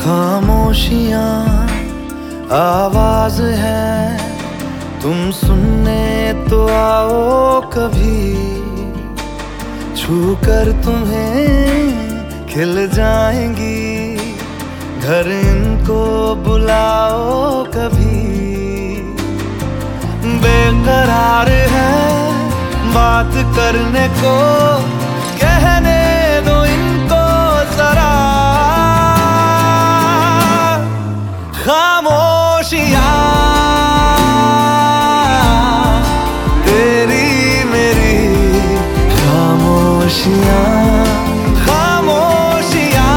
खामोशियाँ आवाज है, तुम सुनने तो आओ कभी। छू कर तुम्हें खिल जाएंगी, घर इनको बुलाओ कभी। बेकरार है बात करने को, कहने दो इनको जरा। खामोशियाँ तेरी मेरी खामोशियाँ, खामोशियाँ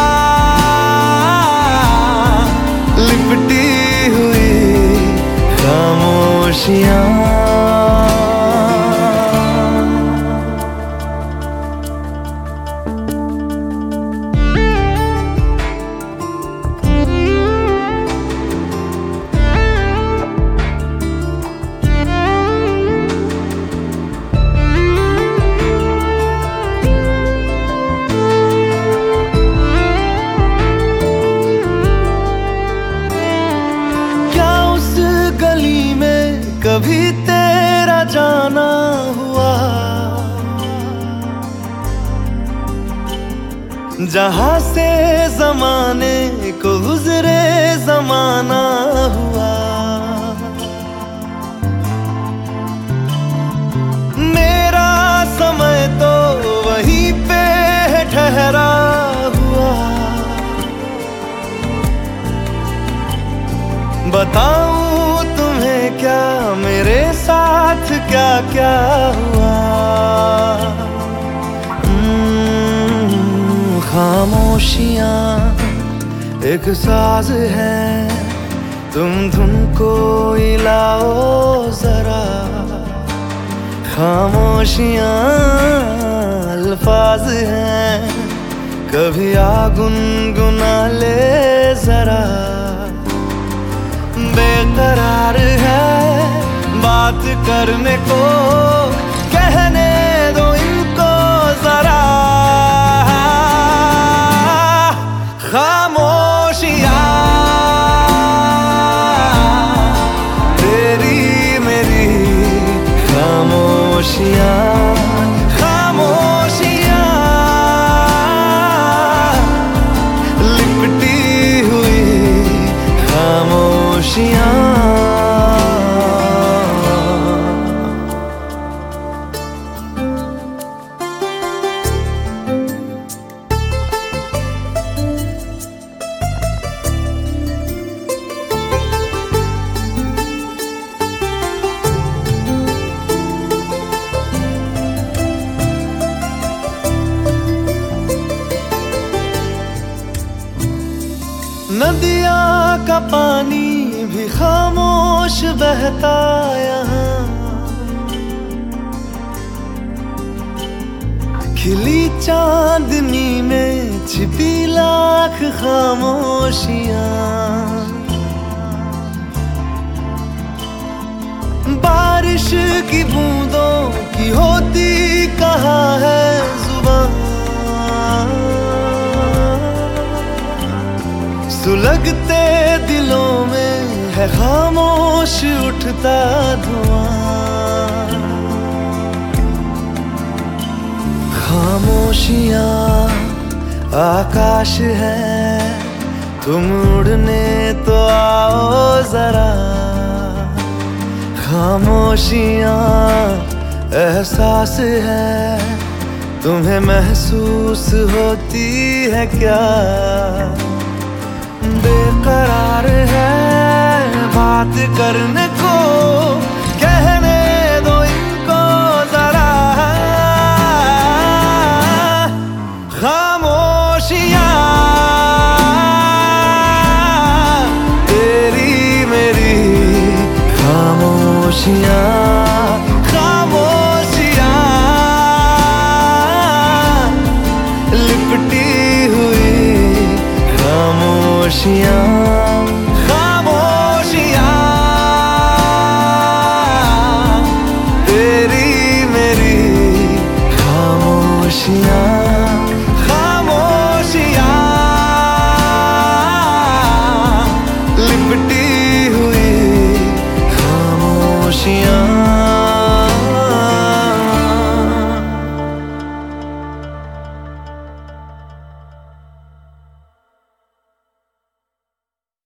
लिपटी हुई खामोशियाँ। कभी तेरा जाना हुआ, जहां से जमाने को गुजरे जमाना हुआ। मेरा समय तो वहीं पे ठहरा हुआ। बताऊं तुम्हें क्या मेरे साथ क्या क्या हुआ। खामोशियाँ एक साज है, तुम धुन को हिलाओ जरा। खामोशियाँ अल्फाज हैं, कभी आ गुनगुना ले जरा। बेकरार है बात करने को, कहने दो इनको जरा। खामोशियाँ तेरी मेरी खामोशियाँ, खामोशियाँ लिपटी हुई खामोशियाँ। नदिया का पानी भी खामोश बहता यहाँ। खिली चांदनी में छिपी लाख खामोशियाँ। बारिश की बूंदों की होती कहाँ है जुबान। सुलगते दिलों में है खामोश उठता धुआं। खामोशियाँ आकाश है, तुम उड़ने तो आओ जरा। खामोशियाँ एहसास है, तुम्हें महसूस होती है क्या। बेकरार है बात करने को, कहने दो इनको जरा। खामोशियाँ तेरी मेरी खामोशियाँ, खामोशियाँ लिपटी हुई खामोशियाँ।